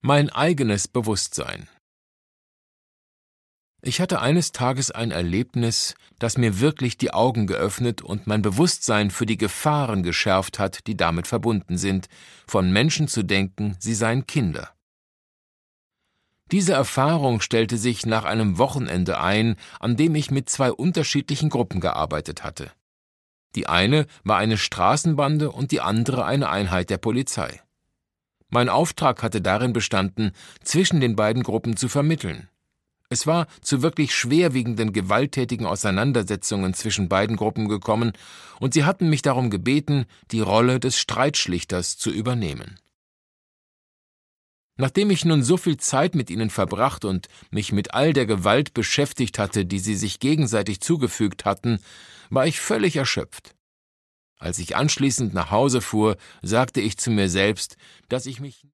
Mein eigenes Bewusstsein. Ich hatte eines Tages ein Erlebnis, das mir wirklich die Augen geöffnet und mein Bewusstsein für die Gefahren geschärft hat, die damit verbunden sind, von Menschen zu denken, sie seien Kinder. Diese Erfahrung stellte sich nach einem Wochenende ein, an dem ich mit zwei unterschiedlichen Gruppen gearbeitet hatte. Die eine war eine Straßenbande und die andere eine Einheit der Polizei. Mein Auftrag hatte darin bestanden, zwischen den beiden Gruppen zu vermitteln. Es war zu wirklich schwerwiegenden gewalttätigen Auseinandersetzungen zwischen beiden Gruppen gekommen, und sie hatten mich darum gebeten, die Rolle des Streitschlichters zu übernehmen. Nachdem ich nun so viel Zeit mit ihnen verbracht und mich mit all der Gewalt beschäftigt hatte, die sie sich gegenseitig zugefügt hatten, war ich völlig erschöpft. Als ich anschließend nach Hause fuhr, sagte ich zu mir selbst, dass ich mich